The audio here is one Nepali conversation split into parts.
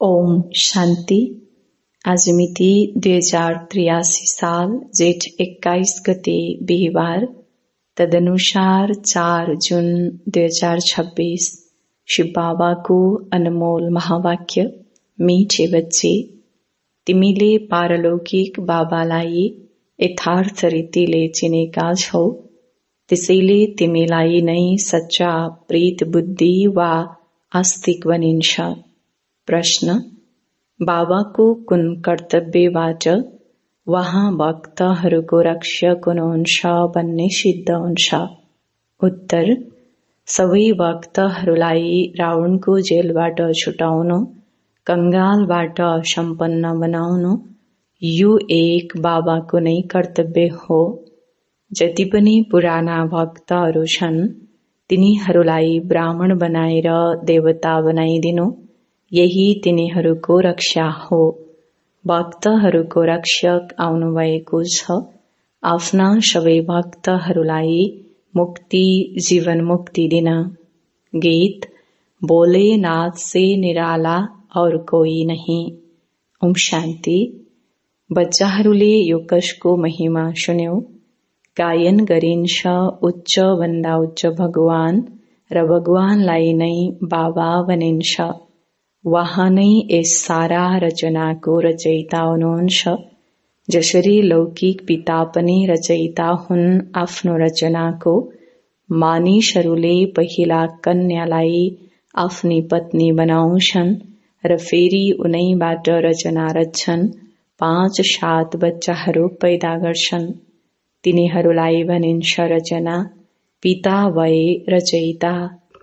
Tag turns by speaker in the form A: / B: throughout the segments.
A: ओम शांति। आज मिति 2083 साल जेठ 21 गते बिहिबार, तदनुसार 4 जून 2026। शिव बाबा को अनमोल महावाक्य। मीठे बच्चे, तिमीले पारलौकिक बाबालाई यथार्थ रीतिले चिनेका छौ, त्यसैले तिमीलाई नै सच्चा प्रीत बुद्धि वा आस्तिक भनिन्छ। प्रश्न: बाबाको कुन कर्तव्यबाट वहाँ भक्तहरूको रक्षक हुनुहुन्छ भन्ने सिद्ध हुन्छ? उत्तर: सबै भक्तहरूलाई रावणको जेलबाट छुटाउनु, कंगालबाट सम्पन्न बनाउनु, यो एक बाबाको नै कर्तव्य हो। जति पनि पुराना भक्तहरू छन्, तिनीहरूलाई ब्राह्मण बनाएर देवता बनाइदिनु, यही तिनीहरूको रक्षा हो। भक्तहरूको रक्षक आउनुभएको छ। आफ्ना सबै भक्तहरूलाई मुक्ति, जीवन मुक्ति दिन। गीत: बोले नाथ से निराला और कोई नहीं। ओम शान्ति। बच्चाहरूले यो कसको महिमा सुन्यो? गायन गरिन्छ उच्च भन्दा उच्च भगवान र भगवानलाई नै बाबा भनिन्छ। वहाँ नै यस सारा रचनाको रचयिता हुनुहुन्छ। जसरी लौकिक पिता पनि रचयिता हुन् आफ्नो रचनाको, मानिसहरूले पहिला कन्यालाई आफ्नी पत्नी बनाउँछन् र फेरि उनैबाट रचना रच्छन्। 5-7 बच्चाहरू पैदा गर्छन्। तिनीहरूलाई भनिन्छ रचना। पिता भए रचयिता।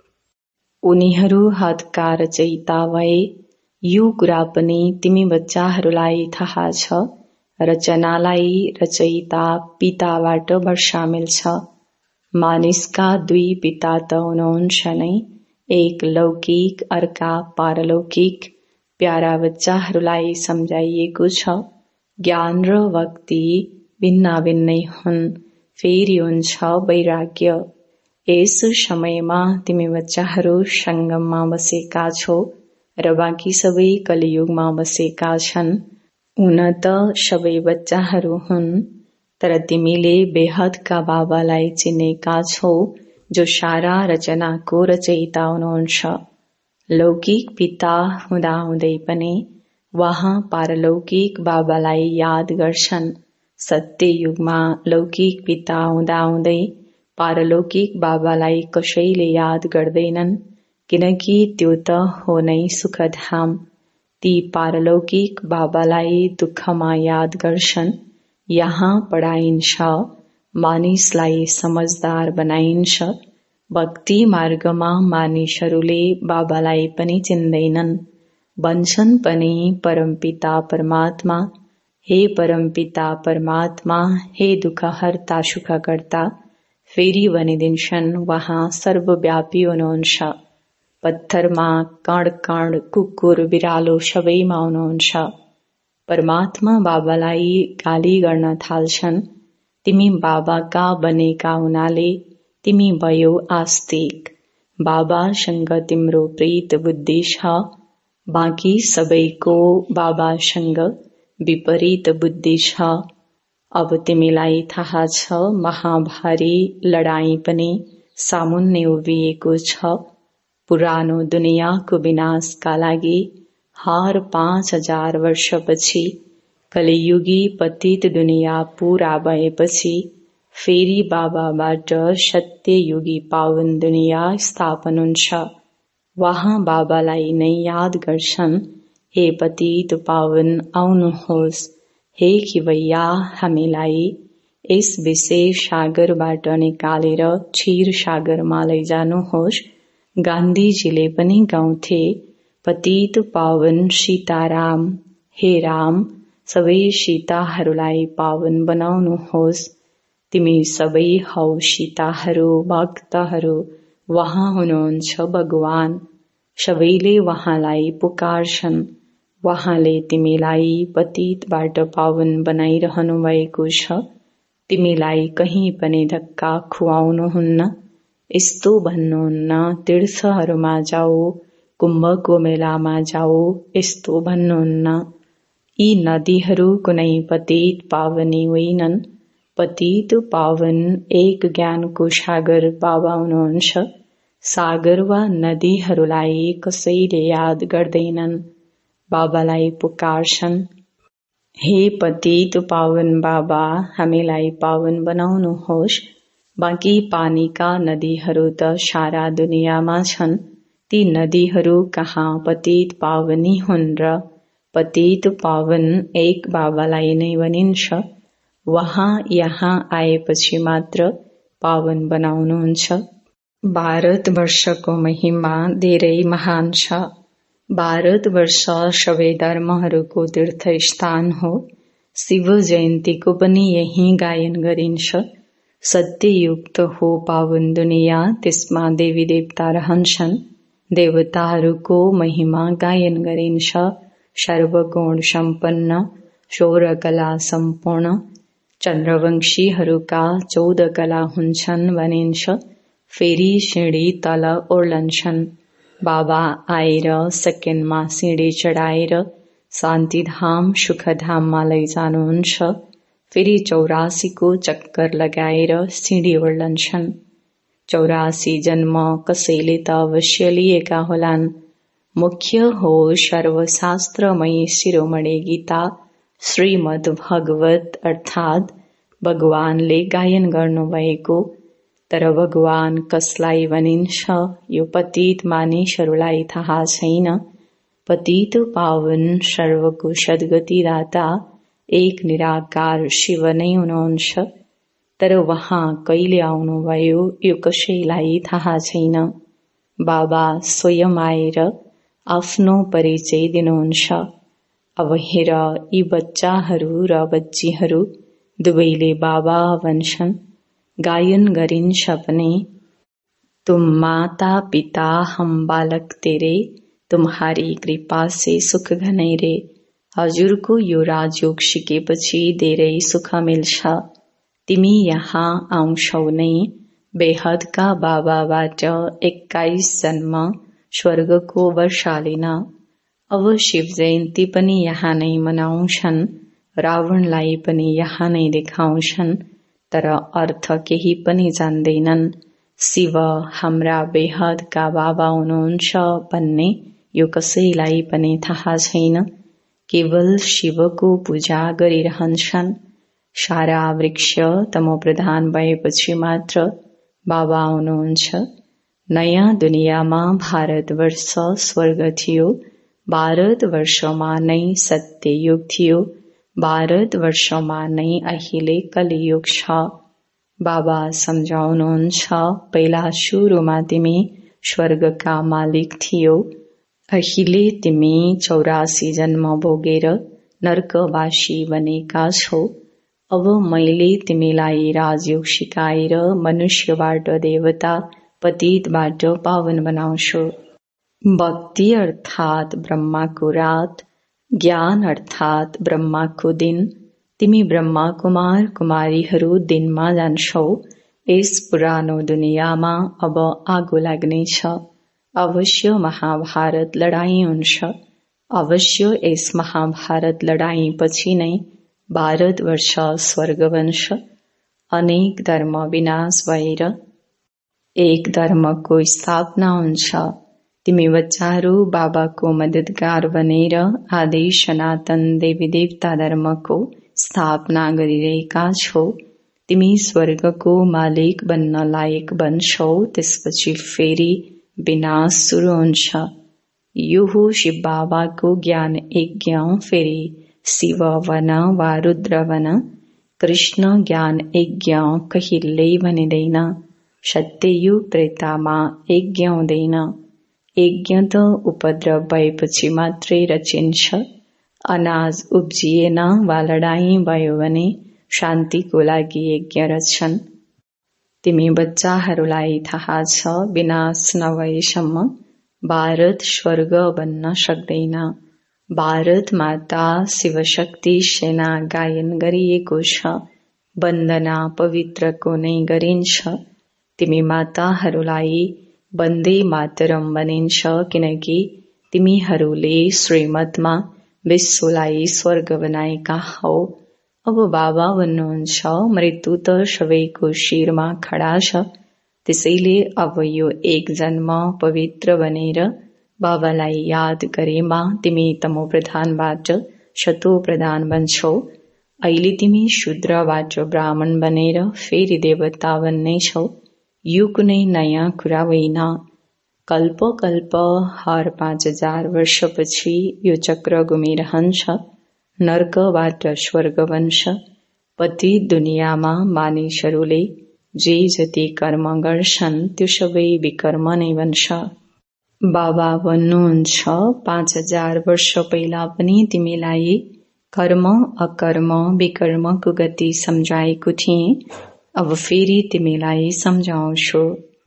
A: उनीहरू हदका रचयिता भए। यो कुरा पनि तिमी बच्चाहरूलाई थाहा छ। रचनालाई रचयिता पिताबाट वर्षामिल छ। मानिसका 2 पिता त हुनुहुन्छ नै, एक लौकिक अर्का पारलौकिक। प्यारा बच्चाहरूलाई सम्झाइएको छ, ज्ञान र भक्ति भिन्न भिन्नै हुन्। फेरि हुन्छ वैराग्य। यस समयमा तिमी बच्चाहरू संगममा बसेका छौ र बाँकी सबै कलियुगमा बसेका छन्। हुन त सबै बच्चाहरू हुन्, तर तिमीले बेहदका बाबालाई चिनेका छौ, जो सारा रचनाको रचयिता हुनुहुन्छ। लौकिक पिता हुँदाहुँदै पनि वहाँ पारलौकिक बाबालाई याद गर्छन्। सत्य युगमा लौकिक पिता हुँदाहुँदै पारलौकिक बाबालाई कसैले याद गर्दैनन्, किनकि त्यो त हो नै सुखधाम। ती पारलौकिक बाबालाई दुःखमा याद गर्छन्। यहाँ पढाइन्छ, मानिसलाई समझदार बनाइन्छ। भक्ति मार्गमा मानिसहरूले बाबालाई पनि चिन्दैनन्। भन्छन् पनि परमपिता परमात्मा, हे परमपिता परमात्मा, हे दुःखहर्ता सुखकर्ता। फेरि भनिदिन्छन् वहाँ सर्वव्यापी हुनुहुन्छ। पत्थरमा कण कण, कुकुर बिरालो सबैमा हुनुहुन्छ। परमात्मा बाबालाई गाली गर्न थाल्छन्। तिमी बाबाका बनेका हुनाले तिमी भयो आस्तिक। बाबासँग तिम्रो प्रीत बुद्धि छ, बाँकी सबैको बाबासँग विपरीत बुद्धि छ। अब तिमीलाई थाहा छ, महाभारी लडाईँ पनि सामुन्ने उभिएको छ। पुरानो दुनियाँको विनाशका लागि हर 5000 वर्षपछि कलियुगी पतित दुनियाँ पूरा भएपछि फेरि बाबाबाट सत्ययुगी पावन दुनियाँ स्थापन हुन्छ। वहाँ बाबालाई नै याद गर्छन्, हे पतित पावन आउनुहोस्, हे खिवैया हामीलाई यस विशेष सागरबाट निकालेर क्षीर सागरमा लैजानुहोस्। गान्धीजीले पनि गाउँथे, पतित पावन सीताराम, हे राम, सबै सीताहरूलाई पावन बनाउनुहोस्। तिमी सबै हौ सीताहरू, भक्तहरू, वहाँ हुनुहुन्छ भगवान। सबैले वहाँलाई पुकार्छन्। वहाँले तिमीलाई पतितबाट पावन बनाइरहनु भएको छ। तिमीलाई कहीँ पनि धक्का खुवाउनुहुन्न। यस्तो भन्नुहुन्न, तीर्थहरूमा जाऊ, कुम्भको मेलामा जाऊ यस्तो भन्नुहुन्न। यी नदीहरू कुनै पतित पावनी होइनन्। पतित पावन एक ज्ञानको सागर बाबा हुनुहुन्छ। सागर वा नदीहरूलाई कसैले याद गर्दैनन्, बाबालाई पुकार्छन्। हे पतित पावन बाबा, हामीलाई पावन बनाउनुहोस्। बाँकी पानीका नदीहरू त सारा दुनियाँमा छन्। ती नदीहरू कहाँ पतित पावनी हुन् र? पतित पावन एक बाबालाई नै भनिन्छ। वहाँ यहाँ आएपछि मात्र पावन बनाउनुहुन्छ। भारतवर्षको महिमा धेरै महान छ। भारतवर्ष सबै धर्महरूको तीर्थस्थान हो। शिव जयन्तीको पनि यही गायन गरिन्छ। सत्ययुक्त हो पावन दुनियाँ, त्यसमा देवी देवता रहन्छन्। देवताहरूको महिमा गायन गरिन्छ। सर्वगुण सम्पन्न, 16 कला सम्पूर्ण, चन्द्रवंशीहरूका 14 कला हुन्छन् भनिन्छ। फेरि सिँढी तल ओर्लन्छन्। बाबा आएर सेकेन्डमा सिँढी चढाएर शान्तिधाम सुखधाममा लैजानुहुन्छ। फेरि 84 को चक्कर लगाएर सिँढी ओर्लन्छन्। 84 जन्म कसैले त अवश्य लिएका होलान्। मुख्य हो सर्वशास्त्रमयी शिरोमणि गीता, श्रीमद् भगवत अर्थात् भगवानले गायन गर्नुभएको। तर भगवान कसलाई भनिन्छ यो पतित मानिसहरूलाई थाहा छैन। पतित पावन सर्वको सद्गतिदाता एक निराकार शिव नै हुनुहुन्छ। तर वहाँ कहिले आउनुभयो यो कसैलाई थाहा छैन। बाबा स्वयं आएर आफ्नो परिचय दिनुहुन्छ। अब हेर, यी बच्चाहरू र बच्चीहरू दुवैले बाबा भन्छन्। गायन गरिन्छ पनि, तुम माता पिता हम बालक तेरे, तुम्हारी कृपा से सुख घनै रे। हजुरको यो राजयोग सिकेपछि धेरै सुख मिल्छ। तिमी यहाँ आउँछौ नै बेहदका बाबाबाट 21 जन्म स्वर्गको वर्षा लिन। अब शिव जयन्ती पनि यहाँ नै मनाउँछन्। रावणलाई पनि यहाँ नै देखाउँछन्। तर अर्थ केही पनि जान्दैनन्। शिव हाम्रा बेहदका बाबा हुनुहुन्छ भन्ने यो कसैलाई पनि थाहा छैन। केवल शिवको पूजा गरिरहन्छन्। सारा वृक्ष तमोप्रधान भएपछि मात्र बाबा हुनुहुन्छ। नयाँ दुनियाँमा भारतवर्ष स्वर्ग थियो। भारतवर्षमा नै सत्ययुग थियो। भारतवर्षमा नै अहिले कलियुग छ। बाबा सम्झाउनुहुन्छ, पहिला सुरुमा तिमी स्वर्गका मालिक थियौ। अहिले तिमी 84 जन्म भोगेर नर्कवासी बनेका छौ। अब मैले तिमीलाई राजयोग सिकाएर मनुष्यबाट देवता, पतितबाट पावन बनाउँछु। भक्ति अर्थात् ब्रह्माको रात, ज्ञान अर्थात् ब्रह्माको दिन। तिमी ब्रह्मा कुमार कुमारीहरू दिनमा जान्छौ। यस पुरानो दुनियाँमा अब आगो लाग्नेछ। अवश्य महाभारत लडाईँ हुन्छ। अवश्य यस महाभारत लडाईँपछि नै भारतवर्ष स्वर्ग बन्छ। अनेक धर्म विनाश भएर एक धर्मको स्थापना हुन्छ। तिमी बच्चाहरू बाबाको मददगार बनेर आदि सनातन देवी देवता धर्मको स्थापना गरिरहेका छौ। तिमी स्वर्गको मालिक बन्न लायक बन्छौ। त्यसपछि फेरि विनाश सुरु हुन्छ। यो हो शिव बाबाको ज्ञान यज्ञ। फेरि शिव वन वा रुद्र वन। कृष्ण ज्ञान यज्ञ कहिल्यै भनिँदैन। सत्ययुग त्रेतामा यज्ञ हुँदैन। यज्ञ त उपद्रव भएपछि मात्रै रचिन्छ। अनाज उब्जिएन वा लडाईँ भयो भने शान्तिको लागि यज्ञ रच्छन्। तिमी बच्चाहरूलाई थाहा छ, विनाश नभएसम्म भारत स्वर्ग बन्न सक्दैन। भारत माता शिवशक्ति सेना गायन गरिएको छ। वन्दना पवित्रको नै गरिन्छ। तिमी माताहरूलाई वन्दे मातरम बनिन्छ, किनकि तिमीहरूले श्रीमतमा विश्वलाई स्वर्ग बनाएका हौ। अब बाबा भन्नुहुन्छ, मृत्यु त सबैको शिरमा खडा छ, त्यसैले अब यो एक जन्म पवित्र बनेर बाबालाई याद गरेमा तिमी तमो प्रधानबाट शतो प्रधान बन्छौ। अहिले तिमी शूद्रबाट ब्राह्मण बनेर फेरि देवता बन्नेछौ। यो कुनै नयाँ कुरा होइन। कल्प कल्प हर 5000 वर्षपछि यो चक्र घुमिरहन्छ। नर्कबाट स्वर्ग बन्छ। पतित दुनियाँमा मानिसहरूले जे जति कर्म गर्छन् त्यो सबै विकर्म नै बन्छ। बाबा भन्नुहुन्छ, 5000 वर्ष पहिला पनि तिमीलाई कर्म अकर्म विकर्मको गति सम्झाएको थिएँ। अब फेरि तिमीलाई सम्झाउँछु।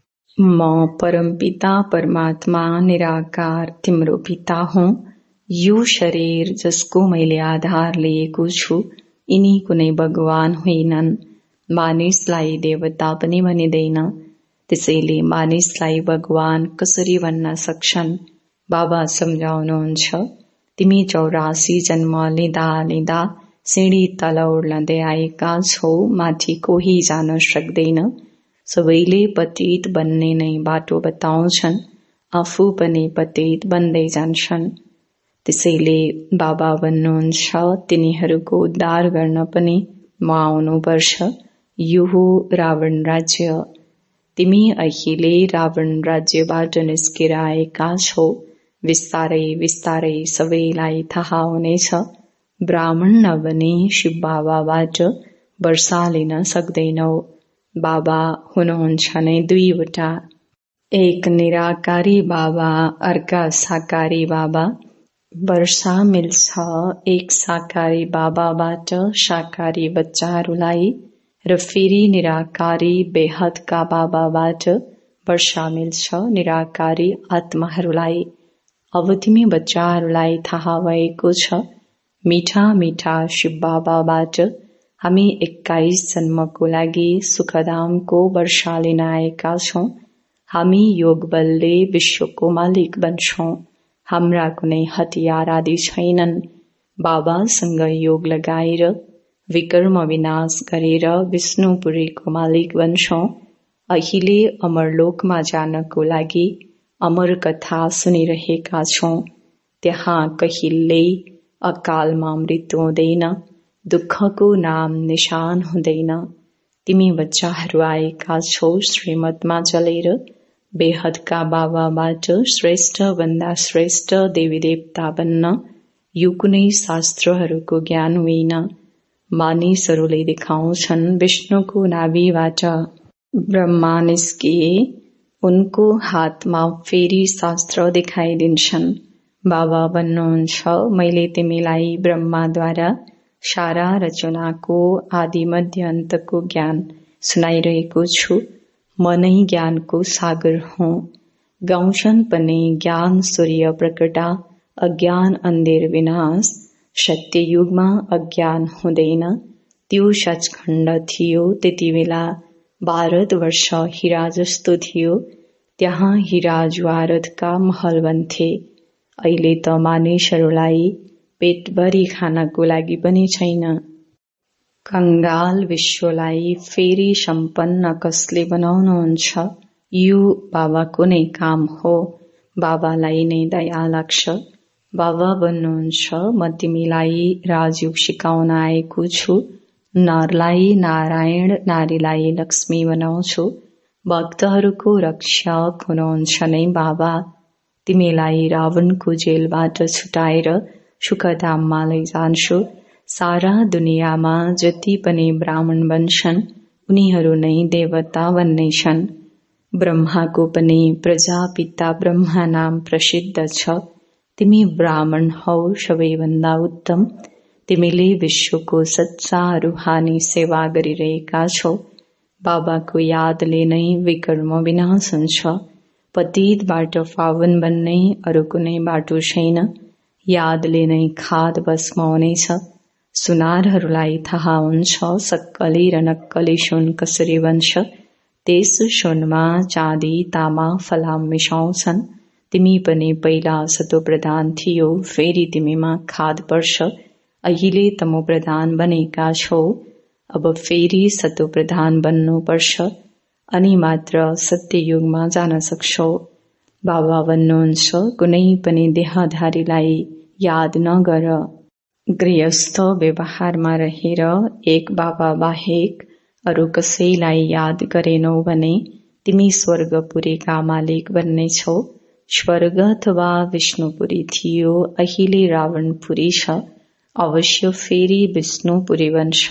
A: म परमपिता परमात्मा निराकार तिम्रो पिता हुँ। यो शरीर जसको मैले आधार लिएको छु यिनी कुनै भगवान होइनन्। मानिसलाई देवता पनि भनिँदैन, त्यसैले मानिसलाई भगवान कसरी भन्न सक्छन्? बाबा सम्झाउनुहुन्छ, तिमी 84 जन्म लिँदा लिँदा सिँढी तल ओर्लँदै आएका छौ। माथि कोही जान सक्दैन। सबैले पतित बन्ने नै बाटो बताउँछन्, आफू पनि पतित बन्दै जान्छन्। त्यसैले बाबा भन्नुहुन्छ, तिनीहरूको उद्धार गर्न पनि म आउनुपर्छ। यो हो रावण राज्य। तिमी अहिले रावण राज्यबाट निस्केर आएका छौ। विस्तारै विस्तारै सबैलाई थाहा हुनेछ। ब्राह्मण नबनी शिव बाबाबाट वर्षा लिन सक्दैनौ। बाबा हुनुहुन्छ नै दुईवटा, एक निराकारी बाबा, अर्का साकारी बाबा। वर्षा मिल्छ एक साकारी बाबाबाट साकारी बच्चाहरूलाई र फेरि निराकारी बेहदका बाबाबाट वर्षा मिल्छ निराकारी आत्माहरूलाई। अब तिमी बच्चाहरूलाई थाहा भएको छ। मिठा मिठा शिव बाबाबाट हामी 21 जन्मको लागि सुखधामको वर्षा लिन आएका छौं। हामी योग बलले विश्वको मालिक बन्छौं। हाम्रा कुनै हतियार आदि छैनन्। बाबासँग योग लगाएर विकर्म विनाश गरेर विष्णुपुरीको मालिक बन्छौं। अहिले अमरलोकमा जानको लागि अमर कथा सुनिरहेका छौं। त्यहाँ कहिल्यै अकालमा मृत्यु हुँदैन, दुःखको नाम निशान हुँदैन। तिमी बच्चाहरू आएका छौ श्रीमतमा चलेर बेहदका बाबाबाट श्रेष्ठ भन्दा श्रेष्ठ देवी देवता बन्न। यो कुनै शास्त्रहरूको ज्ञान होइन। मानिसहरूले देखाउँछन् विष्णुको नाभिबाट ब्रह्मा निस्किए, उनको हातमा फेरि शास्त्र देखाइदिन्छन्। बाबा भन्नुहुन्छ, मैले तिमीलाई ब्रह्माद्वारा सारा रचनाको आदि मध्य अन्तको ज्ञान सुनाइरहेको छु। म नै ज्ञानको सागर हुँ। गाउँछन् पनि ज्ञान सूर्य प्रकटा, अज्ञान अन्धेर विनाश। सत्ययुगमा अज्ञान हुँदैन। त्यो सचखण्ड थियो। त्यति बेला भारतवर्ष हीरा जस्तो थियो। त्यहाँ हीरा ज्वारतका महल बन्थे। अहिले त मानिसहरूलाई पेटभरि खानको लागि पनि छैन। कंगाल विश्वलाई फेरि सम्पन्न कसले बनाउनुहुन्छ? यो बाबाको नै काम हो। बाबालाई नै दया लाग्छ। बाबा भन्नुहुन्छ, म तिमीलाई राजयोग सिकाउन आएको छु। नरलाई नारायण, नारीलाई लक्ष्मी बनाउँछु। भक्तहरूको रक्षक हुनुहुन्छ नै बाबा। तिमीलाई रावणको जेलबाट छुटाएर सुखधाममा लैजान्छु। सारा दुनियाँमा जति पनि ब्राह्मण बन्छन् उनीहरू नै देवता बन्नेछन्। ब्रह्माको पनि प्रजापिता ब्रह्मा नाम प्रसिद्ध छ। तिमी ब्राह्मण हौ, सबैभन्दा उत्तम। तिमीले विश्वको सच्चा रूहानी सेवा गरिरहेका छौ। बाबाको यादले नै विकर्म विनाश हुन्छ। पतितबाट पावन बन्ने अरू कुनै बाटो छैन। यादले नै खाद भस्म हुनेछ। सुनारहरूलाई थाहा हुन्छ सक्कली र नक्कली सुन कसरी बन्छ। त्यस सुनमा चाँदी तामा फलाम मिसाउँछन्। तिमी पनि पहिला सतोप्रधान थियो, फेरि तिमीमा खाद पर्छ। अहिले तमोप्रधान बनेका छौ, अब फेरि सतोप्रधान बन्नुपर्छ, अनि मात्र सत्ययुगमा जान सक्छौ। बाबा भन्नुहुन्छ, कुनै पनि देहधारीलाई याद नगर। गृहस्थ व्यवहारमा रहेर एक बाबा बाहेक अरू कसैलाई याद गरेनौ भने तिमी स्वर्गपुरीका मालिक बन्नेछौ। स्वर्ग अथवा विष्णुपुरी थियो, अहिले रावणपुरी छ, अवश्य फेरि विष्णुपुरी बन्छ।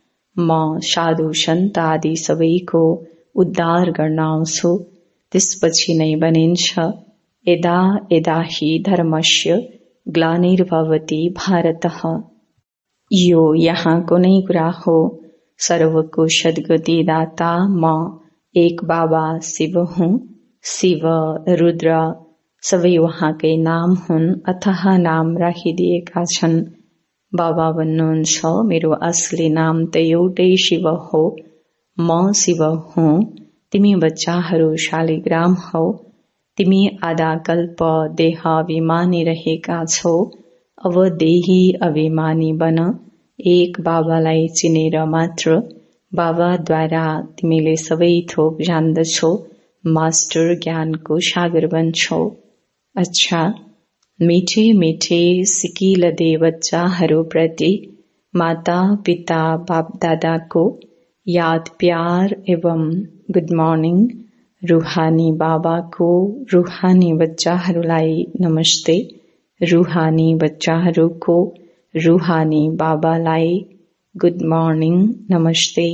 A: म साधु सन्त आदि सबैको उद्धार गर्न आउँछु। त्यसपछि नै भनिन्छ, यदा यदा हि धर्मस्य ग्लानिर्भवति भारतः। यो यहाँको नै कुरा हो। सर्वको सद्गति दाता म एक बाबा शिव हुँ। शिव रुद्र सबै उहाँकै नाम हुन्, अथाह नाम राखिदिएका छन्। बाबा भन्नुहुन्छ, मेरो असली नाम त एउटै शिव हो। म शिव हुँ। तिमी बच्चाहरू शालिग्राम हौ। तिमी आधा कल्प देह अभिमानी रहेका छौ, अब देही अभिमानी बन। एक बाबालाई चिनेर मात्र बाबाद्वारा तिमीले सबै थोक जान्दछौ, मास्टर ज्ञानको सागर बन्छौ। अच्छा, मिठे मिठे सिकिल दे बच्चाहरूप्रति माता पिता बाप दादाको याद प्यार एवं गुड मर्निङ। रूहानी बाबाको रूहानी बच्चाहरूलाई नमस्ते। रूहानी बच्चाहरूको रूहानी बाबालाई गुड मर्निङ नमस्ते।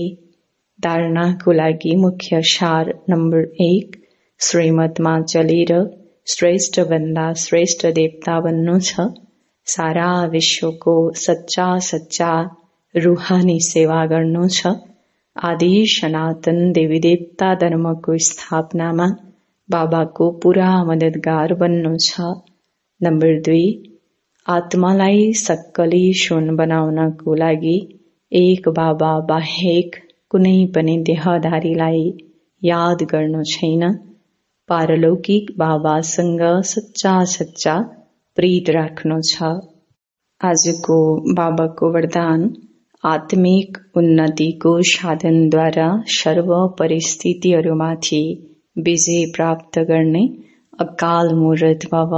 A: धारणाको लागि मुख्य सार नम्बर 1, श्रीमतमा चलेर श्रेष्ठ भन्दा श्रेष्ठ देवता बन्नु छ। सारा विश्वको सच्चा सच्चा रूहानी सेवा गर्नु छ। आदि सनातन देवी देवता धर्मको स्थापनामा बाबाको पूरा मददगार बन्नु छ। नम्बर 2, आत्मालाई सक्कली सुन बनाउनको लागि एक बाबा बाहेक कुनै पनि देहधारीलाई याद गर्नु छैन। पारलौकिक बाबासँग सच्चा सच्चा प्रीत राख्नु छ। आजको बाबाको वरदान, आत्मिक उन्नतिको साधनद्वारा सर्व परिस्थितिहरूमाथि विजय प्राप्त गर्ने अकाल मूर्त भव।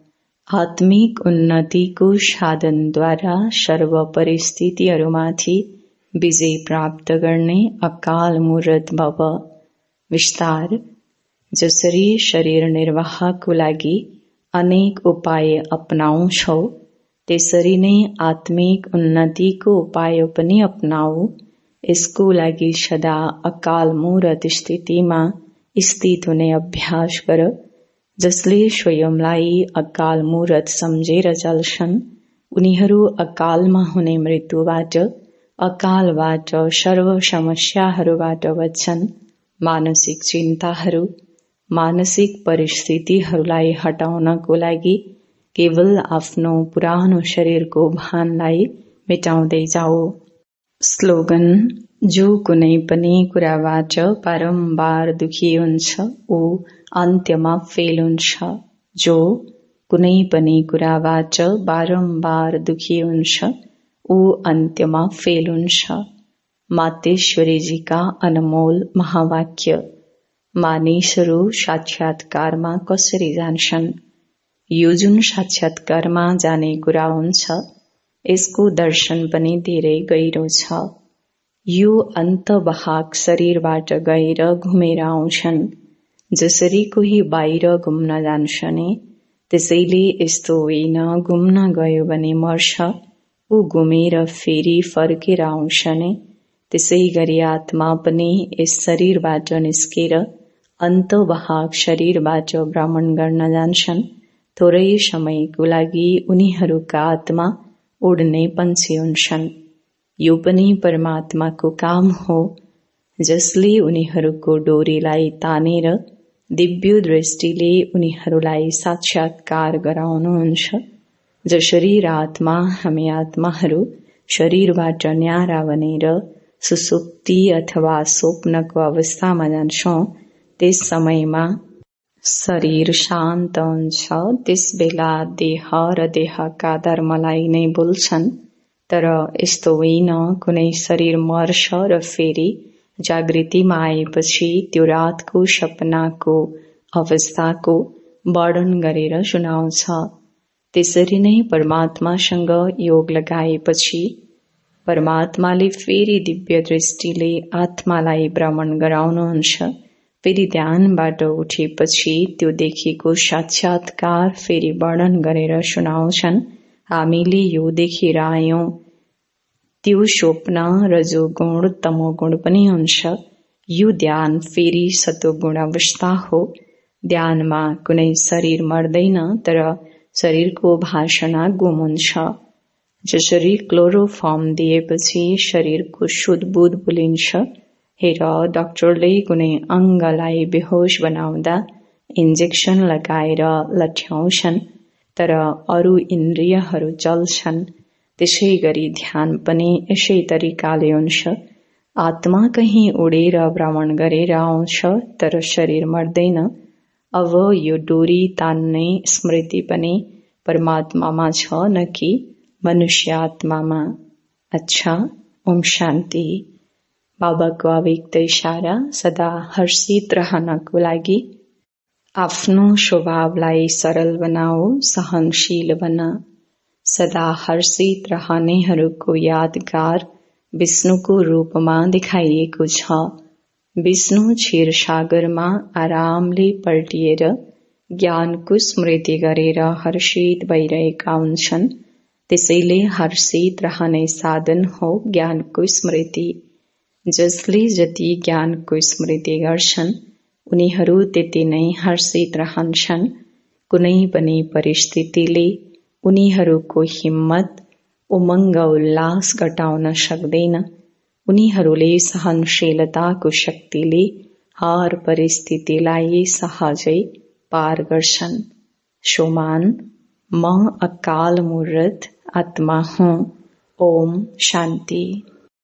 A: आत्मिक उन्नतिको साधनद्वारा सर्व परिस्थितिहरूमाथि विजय प्राप्त गर्ने अकाल मूर्त भव। विस्तार, जसरी शरीर निर्वाहको लागि अनेक उपाय अपनाउँछौ, त्यसरी नै आत्मिक उन्नतिको उपाय पनि अपनाऊ। यसको लागि सदा अकाल मूर्त स्थितिमा स्थित हुने अभ्यास गर। जसले स्वयंलाई अकाल मूर्त सम्झेर चल्छन्, उनीहरू अकालमा हुने मृत्युबाट, अकालबाट, सर्व समस्याहरूबाट बच्छन्। मानसिक चिन्ताहरू, मानसिक परिस्थितिहरूलाई हटाउनको लागि केवल आफ्नो पुरानो शरीरको भानलाई मेटाउँदै जाऊ। स्लोगन, जो कुनै पनि कुराबाट बारम्बार दुखी हुन्छ, ऊ अन्त्यमा फेल हुन्छ। जो कुनै पनि कुराबाट बारम्बार दुखी हुन्छ, ऊ अन्त्यमा फेल हुन्छ। मातेश्वरीजीका अनमोल महावाक्य। मानिसहरू साक्षात्कारमा कसरी जान्छन्? यो जुन साक्षात्कारमा जाने कुरा हुन्छ, यसको दर्शन पनि धेरै गहिरो छ। यो अन्तवाहक शरीरबाट गएर घुमेर आउँछन्। जसरी कोही बाहिर घुम्न जान्छ नि, त्यसैले यस्तो होइन घुम्न गयो भने मर्छ, ऊ घुमेर फेरि फर्केर आउँछ नि। त्यसै गरी आत्मा पनि यस शरीरबाट निस्केर अन्तवाहक शरीरबाट भ्रमण गर्न जान्छन्। थोरै समयको लागि उनीहरूका आत्मा उड्ने पन्छी हुन्छन्। यो पनि परमात्माको काम हो, जसले उनीहरूको डोरीलाई तानेर दिव्य दृष्टिले उनीहरूलाई साक्षात्कार गराउनुहुन्छ। जसरी आत्मा हामी आत्माहरू शरीरबाट न्यारा बनेर सुसुप्ति अथवा स्वप्नको अवस्थामा जान्छौँ त्यस समयमा शरीर शान्त हुन्छ। त्यस बेला देह र देहका धर्मलाई नै बोल्छन्। तर यस्तो होइन, कुनै शरीर मर्छ र फेरि जागृतिमा आएपछि त्यो रातको सपनाको अवस्थाको वर्णन गरेर सुनाउँछ। त्यसरी नै परमात्मासँग योग लगाएपछि परमात्माले फेरि दिव्य दृष्टिले आत्मालाई भ्रमण गराउनुहुन्छ। फेरि ध्यानबाट उठेपछि त्यो देखेको साक्षात्कार फेरि वर्णन गरेर सुनाउँछन्। हामीले यो देखेर आयौं, त्यो स्वप्न रजोगुण तमोगुण पनि हुन्छ। यो ध्यान फेरि सतोगुण अवस्था हो। ध्यानमा कुनै शरीर मर्दैन, तर शरीरको भाषणा गुम हुन्छ। जसरी क्लोरोफर्म दिएपछि शरीरको सुध-बुध भुलिन्छ। हेर, डाक्टरले कुनै अङ्गलाई बेहोस बनाउँदा इन्जेक्सन लगाएर लठ्याउँछन्, तर अरू इन्द्रियहरू चल्छन्। त्यसै गरी ध्यान पनि यसै तरिकाले हुन्छ। आत्मा कहीँ उडेर भ्रमण गरेर आउँछ, तर शरीर मर्दैन। अब यो डोरी तान्ने स्मृति पनि परमात्मामा छ, न कि मनुष्य आत्मामा। अच्छा, ओम शान्ति। बाबाको अव्यक्त इशारा, सदा हर्षित रहनको लागि आफ्नो स्वभावलाई सरल बनाऊ, सहनशील बना। सदा हर्षित रहनेहरूको यादगार विष्णुको रूपमा देखाइएको छ। विष्णु क्षीरसागरमा आरामले पल्टिएर ज्ञानको स्मृति गरेर हर्षित भइरहेका हुन्छन्। त्यसैले हर्षित रहने साधन हो ज्ञानको स्मृति। जसले जति ज्ञानको स्मृति गर्छन् उनीहरू त्यति नै हर्षित रहन्छन्। कुनै पनि परिस्थितिले उनीहरूको हिम्मत, उमङ्ग, उल्लास घटाउन सक्दैन। उनीहरूले सहनशीलताको शक्तिले हर परिस्थितिलाई सहजै पार गर्छन्। सोमान, म अकाल मूर्त आत्मा हूँ। ओम शान्ति।